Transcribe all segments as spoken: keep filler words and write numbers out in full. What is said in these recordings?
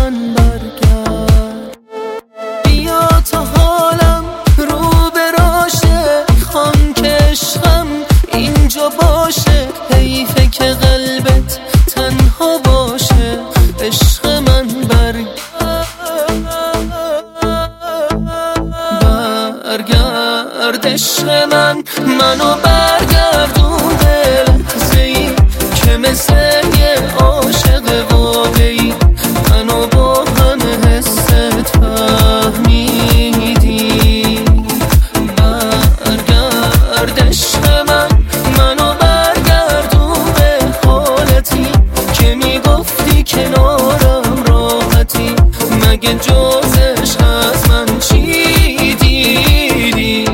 من برگرد. بیا تا حالم رو به راشه، میخوام که عشقم اینجا باشه. حیفه که قلبت تنها باشه، عشق من برگرد. برگرد عشق من، منو برگردون به لحظه‌ای که مثل یه عاشق واقعی منو با همه حست فهمیدی. برگرد عشق من، منو برگردون به حالتی که میگفتی کنارم راحتی. مگه جز عشق از من چی دیدی؟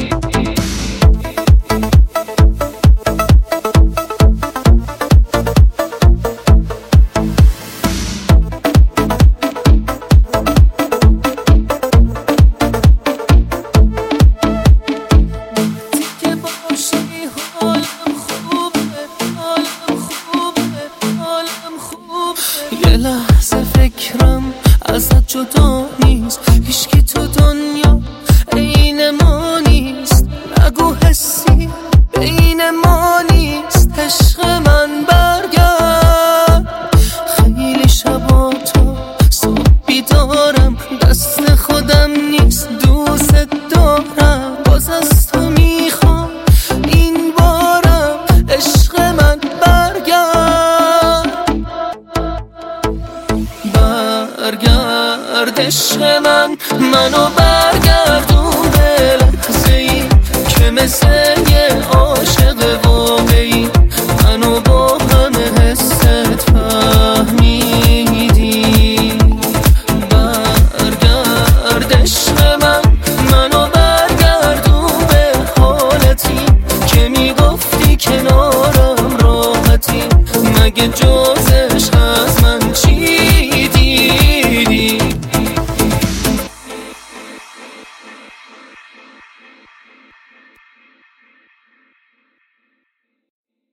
یه لحظه فکرم ازت جدا نیست، هیچکی تو دنیا عین ما نیست. نگو حسی بین ما نیست، عشق من برگرد. خیلی شبا تا صبح بیدارم، دست خودم نیست دوست دارم. باز از تو میخوام این بارم، عشق من برگرد. برگرد عشق من، منو برگردون به لحظه‌ای که مثل یه عاشق واقعی منو با همه حست فهمیدی. برگرد عشق من، منو برگردون به حالتی که میگفتی کنارم راحتی. مگه جو